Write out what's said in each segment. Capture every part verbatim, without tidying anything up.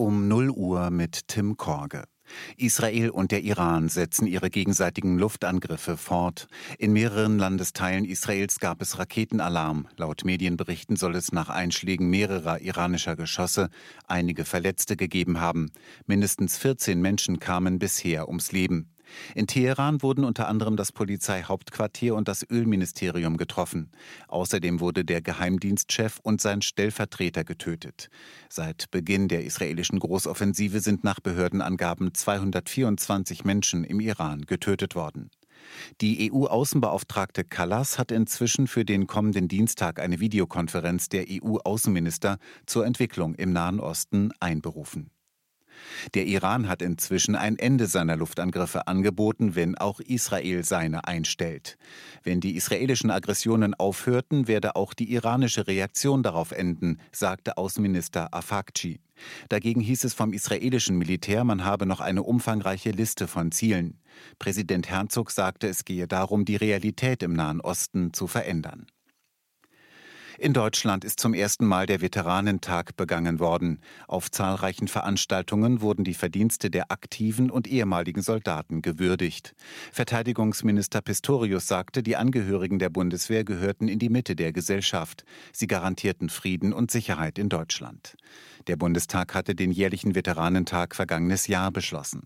Um null Uhr mit Tim Korge. Israel und der Iran setzen ihre gegenseitigen Luftangriffe fort. In mehreren Landesteilen Israels gab es Raketenalarm. Laut Medienberichten soll es nach Einschlägen mehrerer iranischer Geschosse einige Verletzte gegeben haben. Mindestens vierzehn Menschen kamen bisher ums Leben. In Teheran wurden unter anderem das Polizeihauptquartier und das Ölministerium getroffen. Außerdem wurde der Geheimdienstchef und sein Stellvertreter getötet. Seit Beginn der israelischen Großoffensive sind nach Behördenangaben zweihundertvierundzwanzig Menschen im Iran getötet worden. Die E U-Außenbeauftragte Kallas hat inzwischen für den kommenden Dienstag eine Videokonferenz der E U-Außenminister zur Entwicklung im Nahen Osten einberufen. Der Iran hat inzwischen ein Ende seiner Luftangriffe angeboten, wenn auch Israel seine einstellt. Wenn die israelischen Aggressionen aufhörten, werde auch die iranische Reaktion darauf enden, sagte Außenminister Afakci. Dagegen hieß es vom israelischen Militär, man habe noch eine umfangreiche Liste von Zielen. Präsident Herzog sagte, es gehe darum, die Realität im Nahen Osten zu verändern. In Deutschland ist zum ersten Mal der Veteranentag begangen worden. Auf zahlreichen Veranstaltungen wurden die Verdienste der aktiven und ehemaligen Soldaten gewürdigt. Verteidigungsminister Pistorius sagte, die Angehörigen der Bundeswehr gehörten in die Mitte der Gesellschaft. Sie garantierten Frieden und Sicherheit in Deutschland. Der Bundestag hatte den jährlichen Veteranentag vergangenes Jahr beschlossen.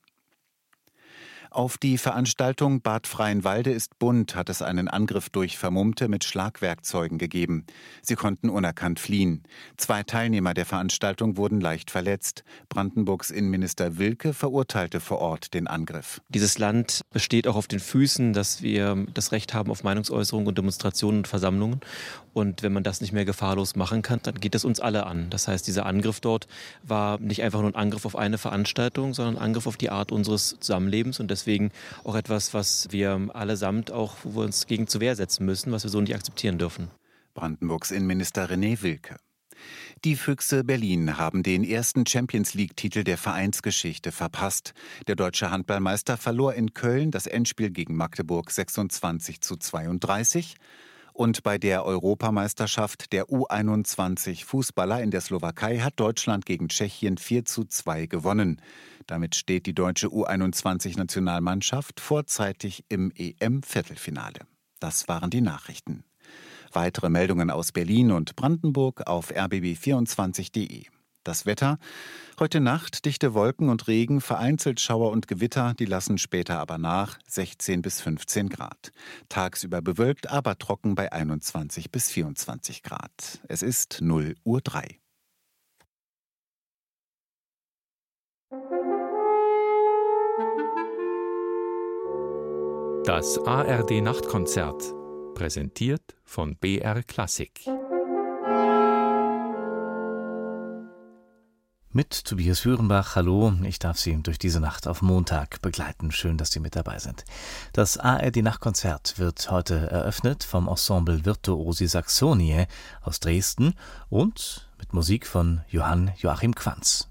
Auf die Veranstaltung Bad Freienwalde ist bunt hat es einen Angriff durch Vermummte mit Schlagwerkzeugen gegeben. Sie konnten unerkannt fliehen. Zwei Teilnehmer der Veranstaltung wurden leicht verletzt. Brandenburgs Innenminister Wilke verurteilte vor Ort den Angriff. Dieses Land besteht auch auf den Füßen, dass wir das Recht haben auf Meinungsäußerung und Demonstrationen und Versammlungen. Und wenn man das nicht mehr gefahrlos machen kann, dann geht es uns alle an. Das heißt, dieser Angriff dort war nicht einfach nur ein Angriff auf eine Veranstaltung, sondern ein Angriff auf die Art unseres Zusammenlebens und deswegen auch etwas, was wir allesamt auch, wo wir uns gegen zur Wehr setzen müssen, was wir so nicht akzeptieren dürfen. Brandenburgs Innenminister René Wilke. Die Füchse Berlin haben den ersten Champions-League-Titel der Vereinsgeschichte verpasst. Der deutsche Handballmeister verlor in Köln das Endspiel gegen Magdeburg sechsundzwanzig zu zweiunddreißig. Und bei der Europameisterschaft der U einundzwanzig Fußballer in der Slowakei hat Deutschland gegen Tschechien vier zu zwei gewonnen. Damit steht die deutsche U einundzwanzig Nationalmannschaft vorzeitig im E M-Viertelfinale. Das waren die Nachrichten. Weitere Meldungen aus Berlin und Brandenburg auf r b b vierundzwanzig punkt de. Das Wetter: Heute Nacht dichte Wolken und Regen, vereinzelt Schauer und Gewitter, die lassen später aber nach, sechzehn bis fünfzehn Grad. Tagsüber bewölkt, aber trocken bei einundzwanzig bis vierundzwanzig Grad. Es ist null Uhr drei. Das A R D-Nachtkonzert, präsentiert von B R Klassik. Mit Tobias Führenbach, hallo, ich darf Sie durch diese Nacht auf Montag begleiten. Schön, dass Sie mit dabei sind. Das A R D-Nachtkonzert wird heute eröffnet vom Ensemble Virtuosi Saxonie aus Dresden und mit Musik von Johann Joachim Quanz.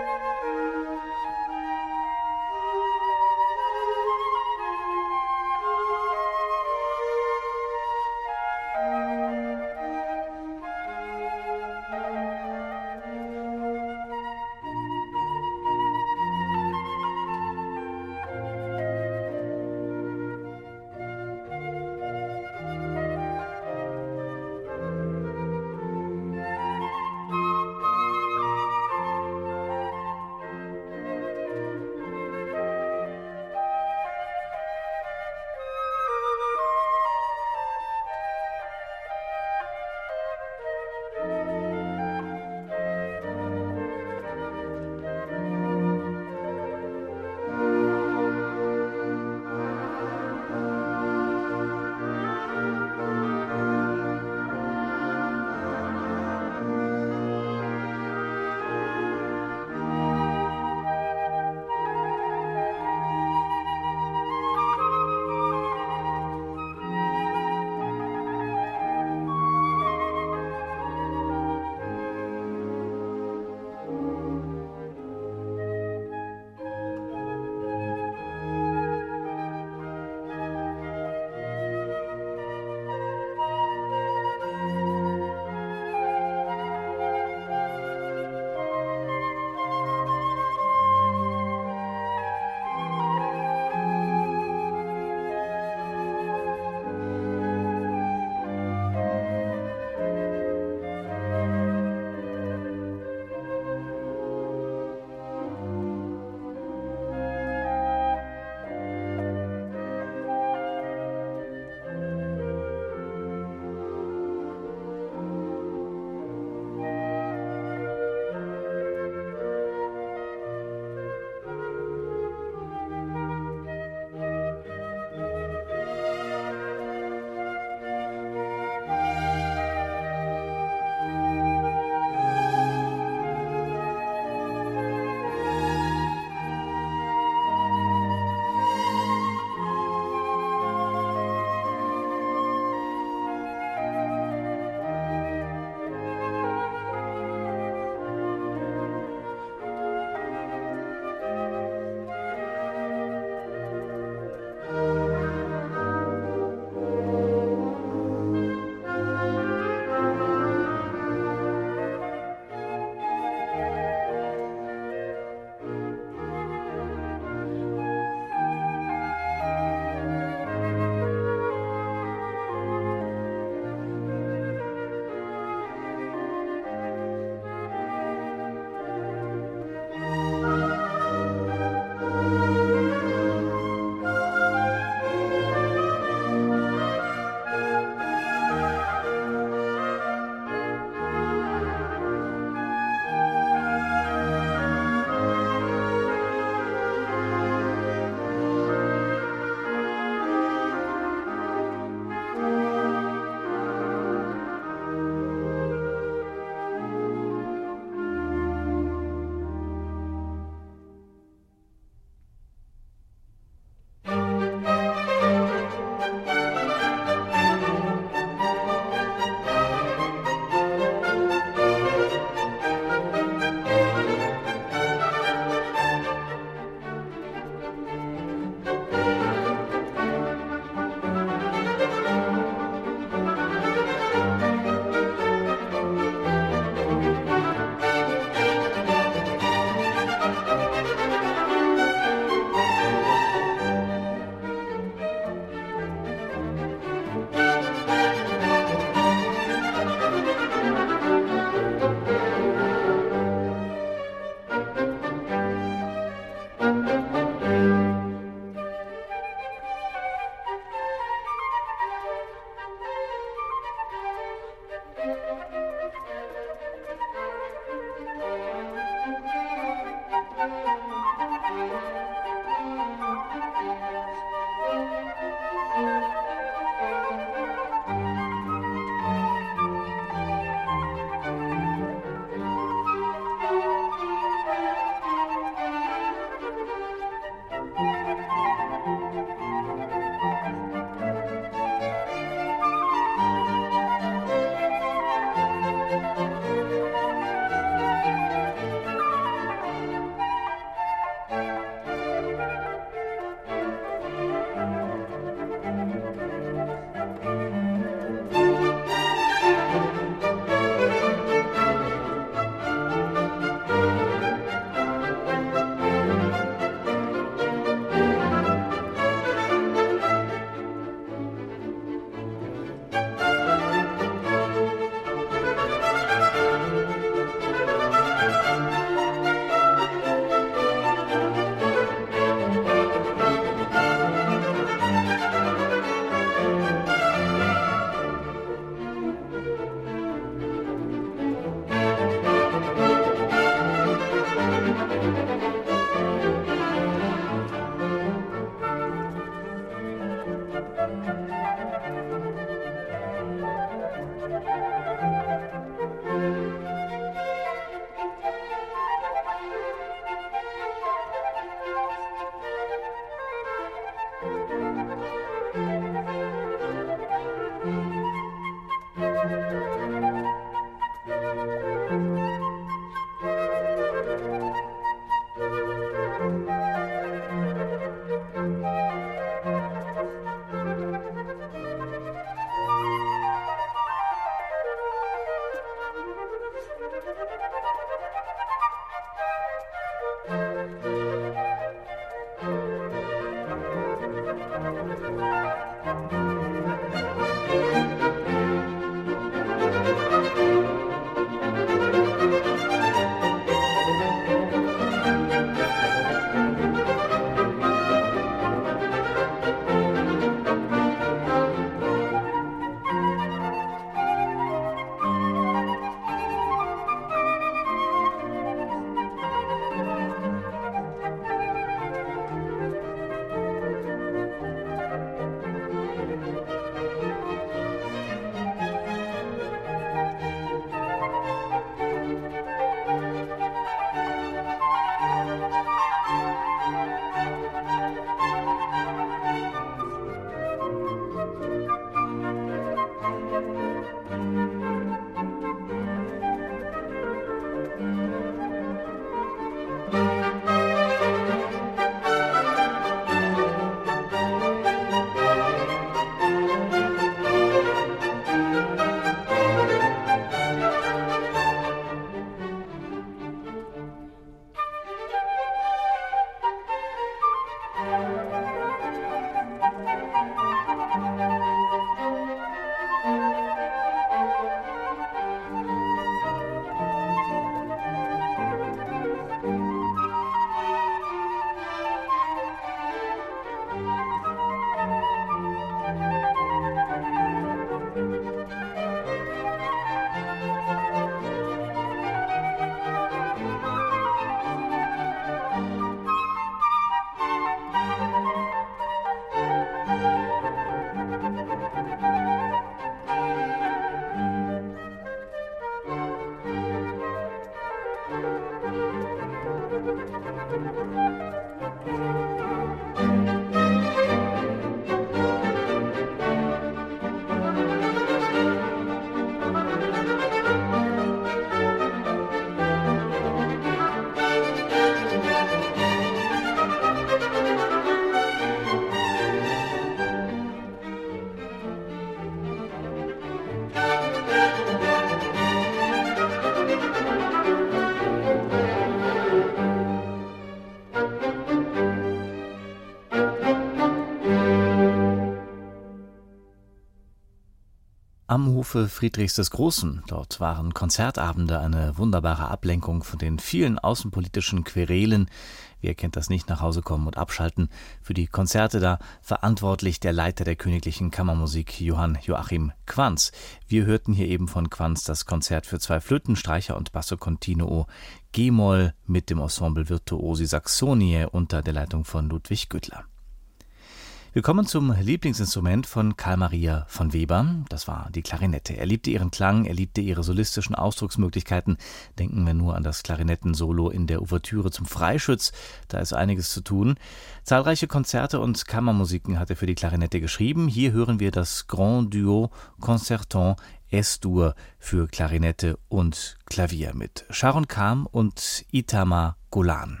Am Hofe Friedrichs des Großen. Dort waren Konzertabende eine wunderbare Ablenkung von den vielen außenpolitischen Querelen. Wer kennt das nicht, nach Hause kommen und abschalten? Für die Konzerte da verantwortlich der Leiter der Königlichen Kammermusik, Johann Joachim Quanz. Wir hörten hier eben von Quanz das Konzert für zwei Flöten, Streicher und Basso Continuo G-Moll mit dem Ensemble Virtuosi Saxoniae unter der Leitung von Ludwig Güttler. Wir kommen zum Lieblingsinstrument von Carl Maria von Weber. Das war die Klarinette. Er liebte ihren Klang, er liebte ihre solistischen Ausdrucksmöglichkeiten. Denken wir nur an das Klarinettensolo in der Ouvertüre zum Freischütz. Da ist einiges zu tun. Zahlreiche Konzerte und Kammermusiken hat er für die Klarinette geschrieben. Hier hören wir das Grand Duo Concertant S-Dur für Klarinette und Klavier mit Sharon Kam und Itamar Golan.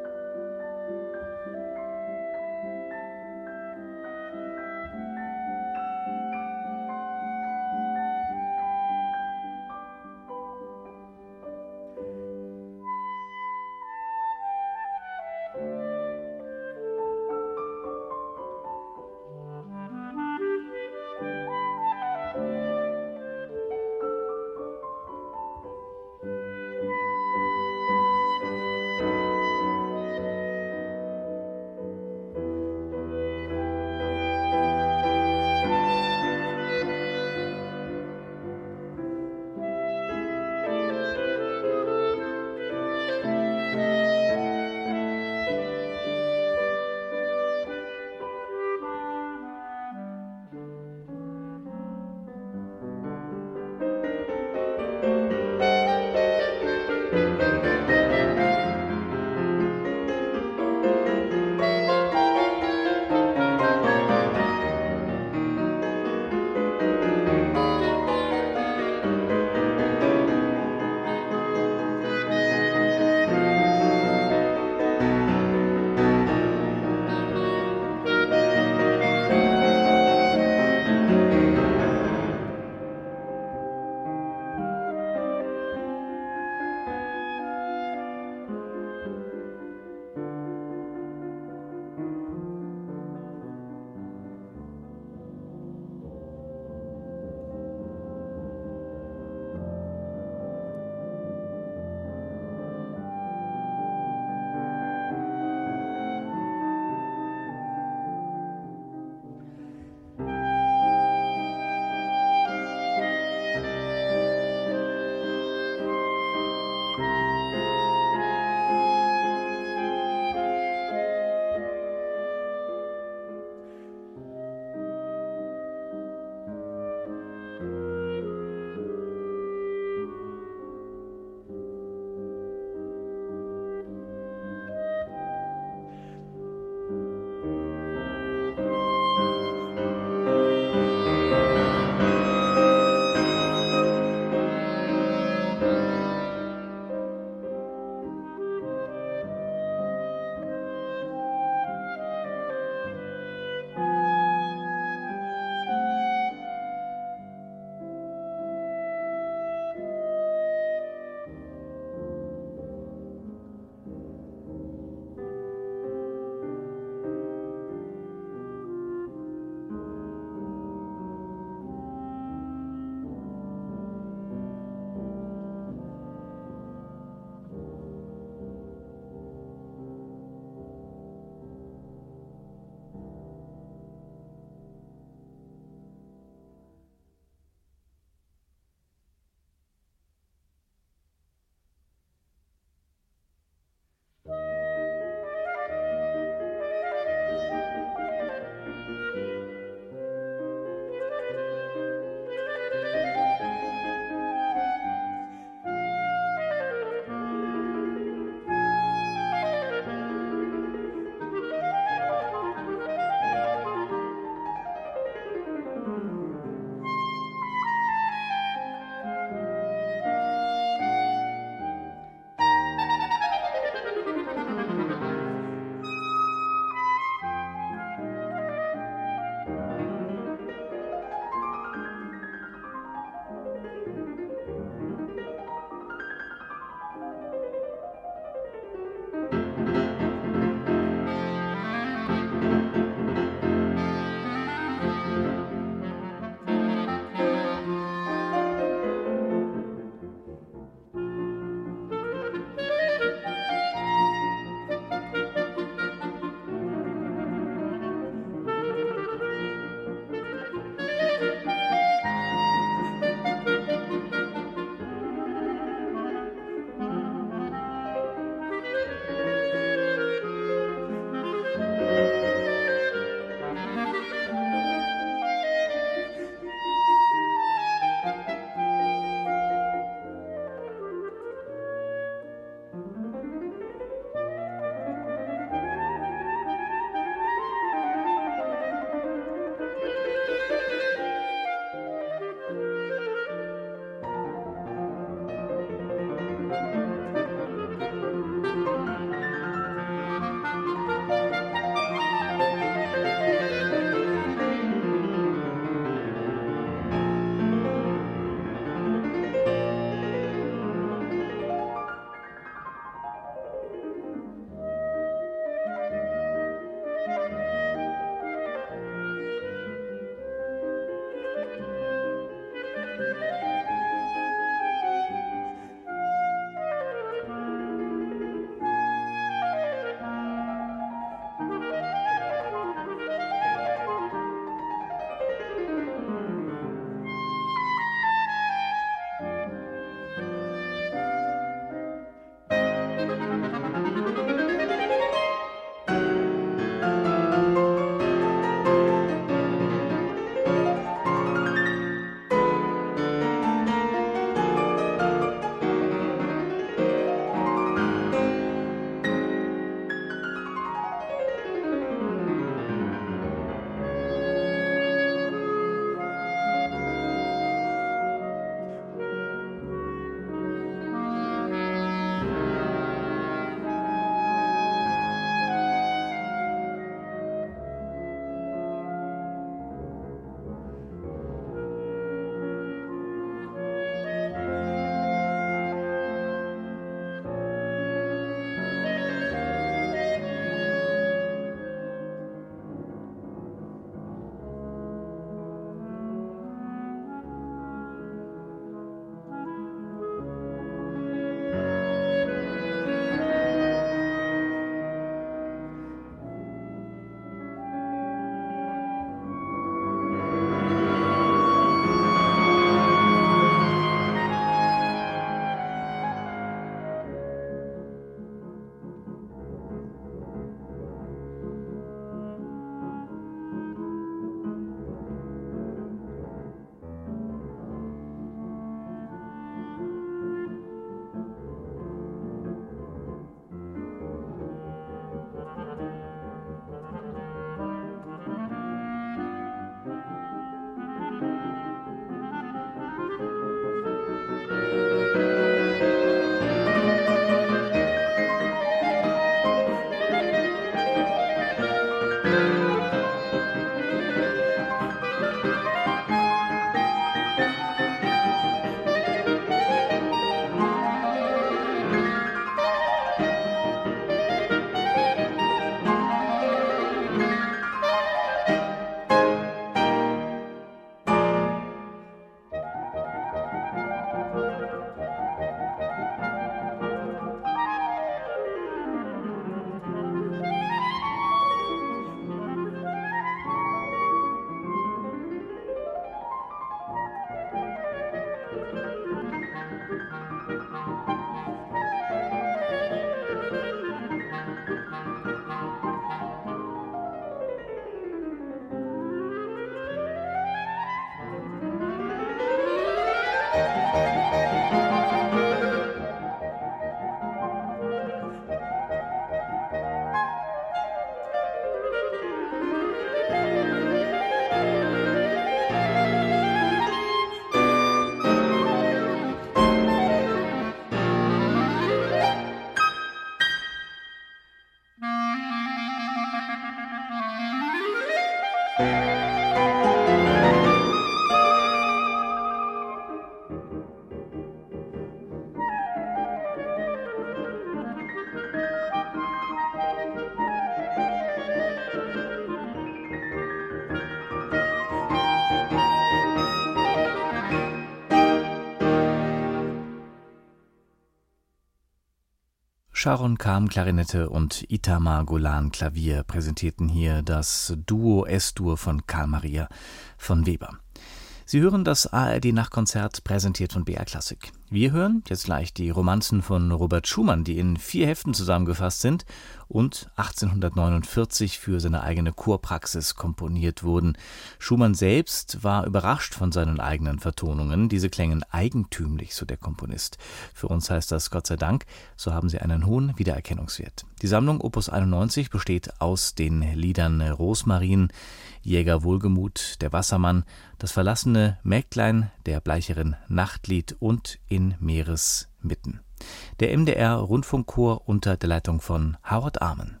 Sharon Kam Klarinette und Itamar Golan Klavier präsentierten hier das Duo S-Dur von Karl Maria von Weber. Sie hören das A R D-Nachtkonzert, präsentiert von B R Klassik. Wir hören jetzt gleich die Romanzen von Robert Schumann, die in vier Heften zusammengefasst sind und achtzehnhundertneunundvierzig für seine eigene Chorpraxis komponiert wurden. Schumann selbst war überrascht von seinen eigenen Vertonungen. Diese klängen eigentümlich, so der Komponist. Für uns heißt das Gott sei Dank, so haben sie einen hohen Wiedererkennungswert. Die Sammlung Opus einundneunzig besteht aus den Liedern Rosmarin, Jäger Wohlgemut, Der Wassermann, Das verlassene Mägdlein, Der Bleicherin Nachtlied und In Meeresmitten. Der M D R-Rundfunkchor unter der Leitung von Howard Armen.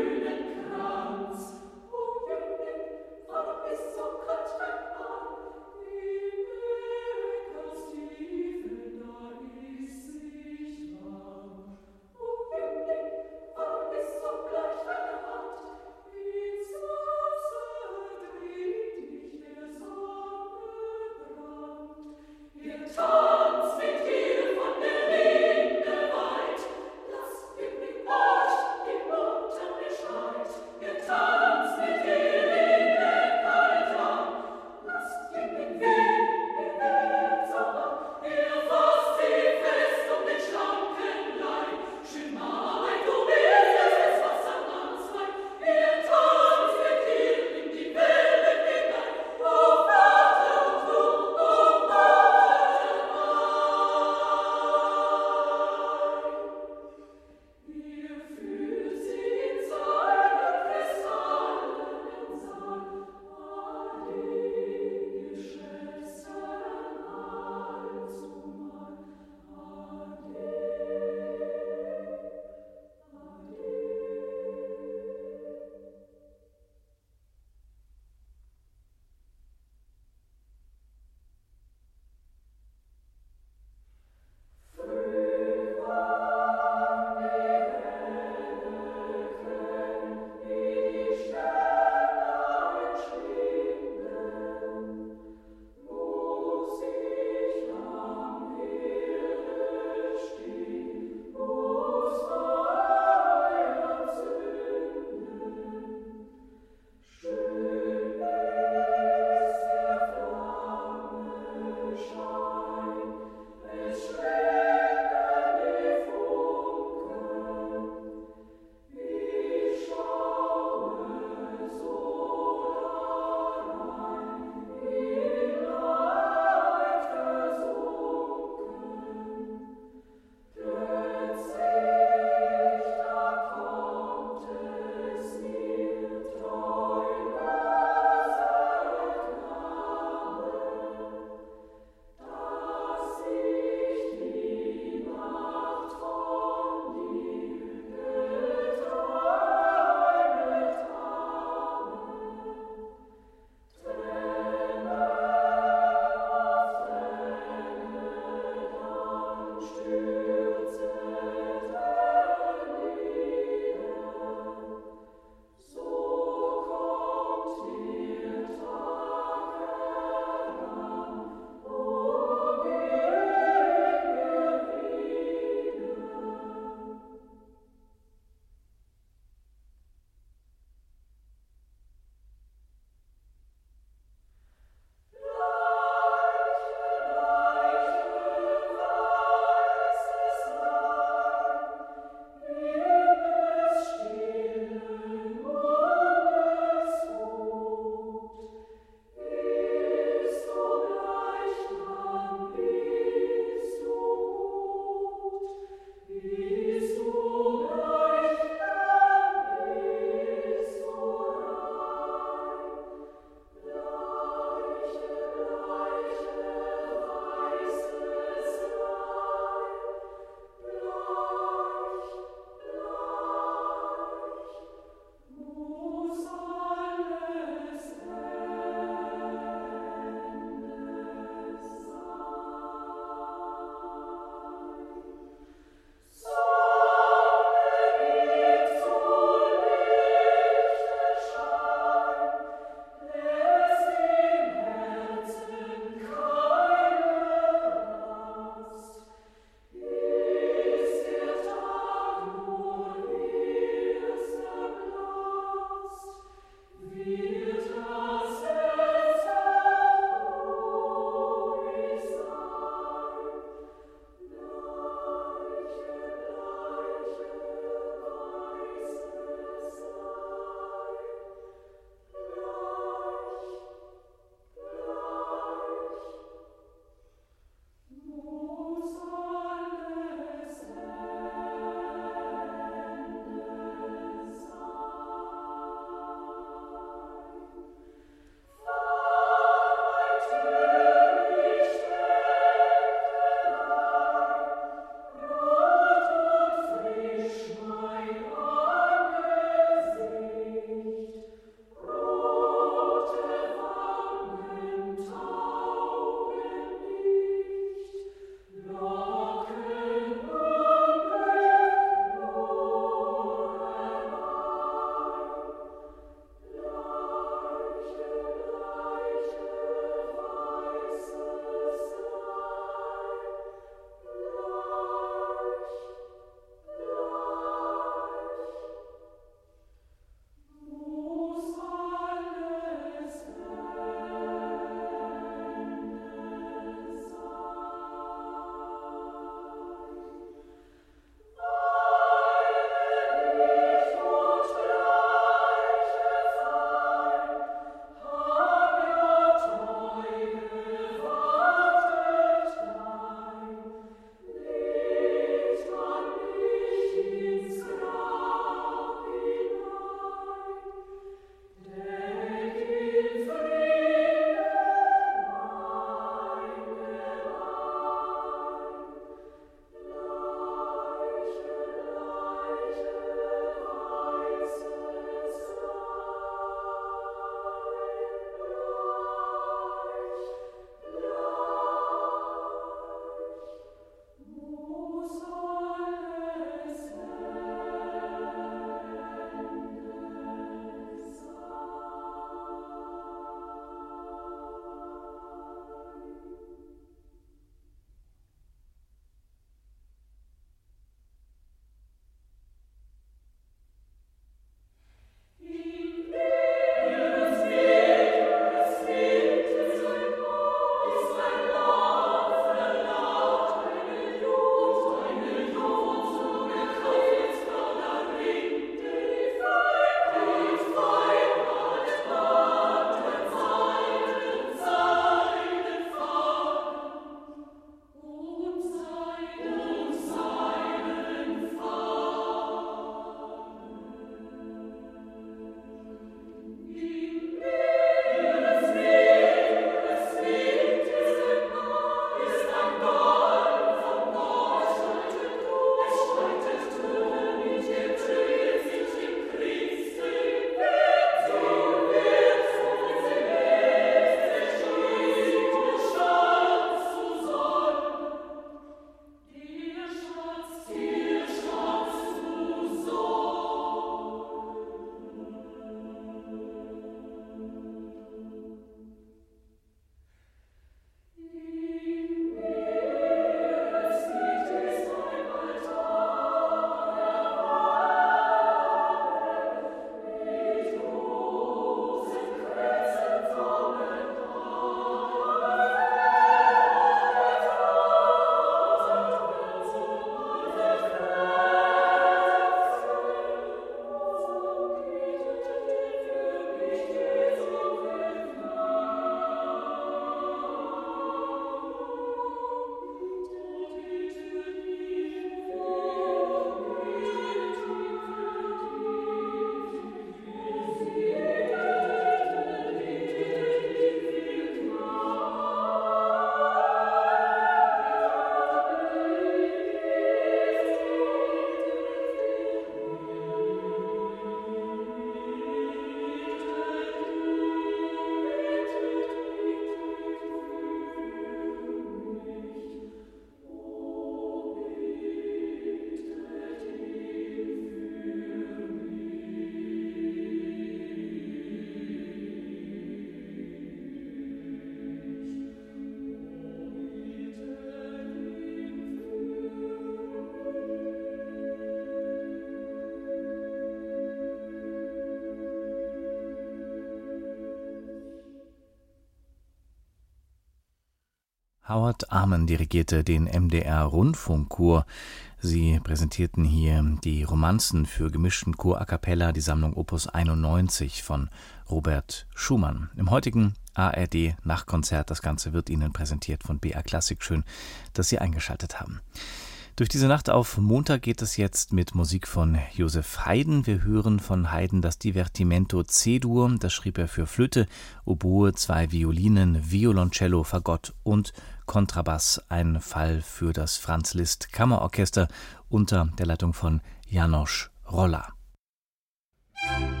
Howard Arman dirigierte den M D R-Rundfunkchor. Sie präsentierten hier die Romanzen für gemischten Chor a cappella, die Sammlung Opus einundneunzig von Robert Schumann. Im heutigen A R D-Nachtkonzert, das Ganze wird Ihnen präsentiert von B R Klassik. Schön, dass Sie eingeschaltet haben. Durch diese Nacht auf Montag geht es jetzt mit Musik von Joseph Haydn. Wir hören von Haydn das Divertimento C-Dur. Das schrieb er für Flöte, Oboe, zwei Violinen, Violoncello, Fagott und Kontrabass. Ein Fall für das Franz Liszt Kammerorchester unter der Leitung von János Rolla.